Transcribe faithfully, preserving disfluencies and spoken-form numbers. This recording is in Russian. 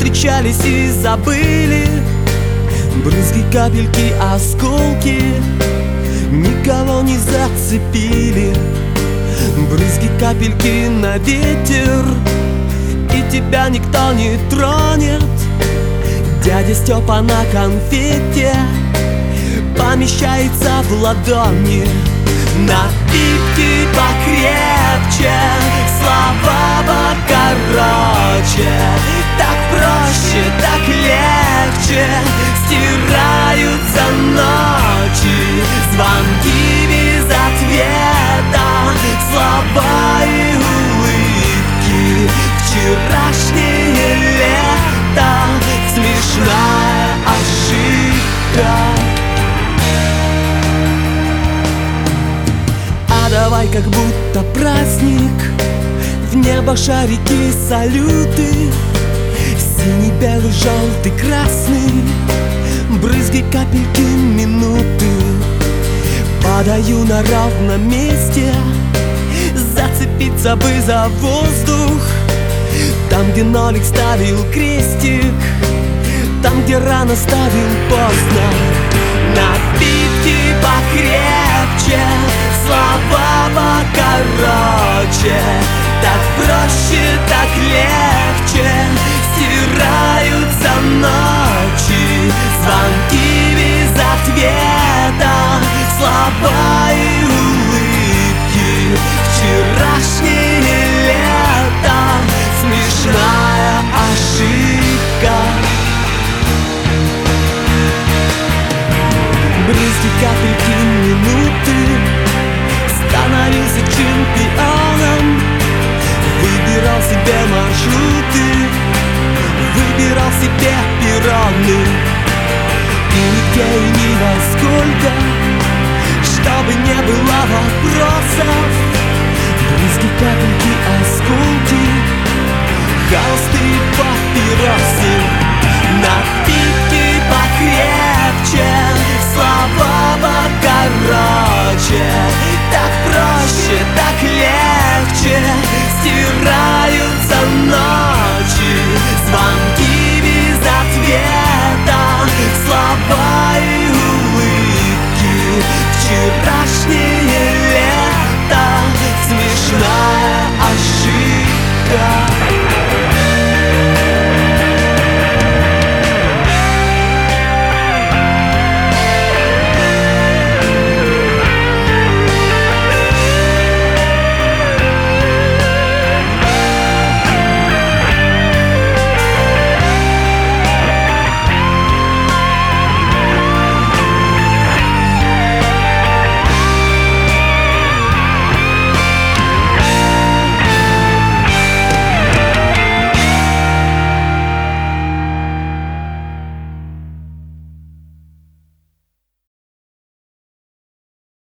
встречались и забыли. Брызги, капельки, осколки никого не зацепили. Брызги, капельки на ветер, и тебя никто не тронет. Дядя Степа на конфете помещается в ладони. Напитки покрепче, слова покороче. Так проще, так легче стираются ночи. Звонки без ответа, слова и улыбки. Вчерашнее лето, смешная ошибка. А давай как будто праздник, в небо шарики, салюты. Синий, белый, желтый, красный, брызги, капельки, минуты. Падаю на ровном месте, зацепиться бы за воздух. Там, где нолик ставил крестик, там, где рано ставил поздно. Напитки покрепче, слова покороче. Так проще, так легче стираются ночи. Звонки без ответа, слова и улыбки. Вчерашнее лето, смешная ошибка. Брызги, капельки, минуты. Становился чемпионом, выбирал себе маршруты, выбирал себе перроны. И нигде и ни во сколько, чтобы не было вопросов. Брызги, капельки, осколки, холсты и папиросы. Напитки покрепче, слова покороче. Так проще, так легче стираются ночи. Звонки без ответа, слова и улыбки. Вчера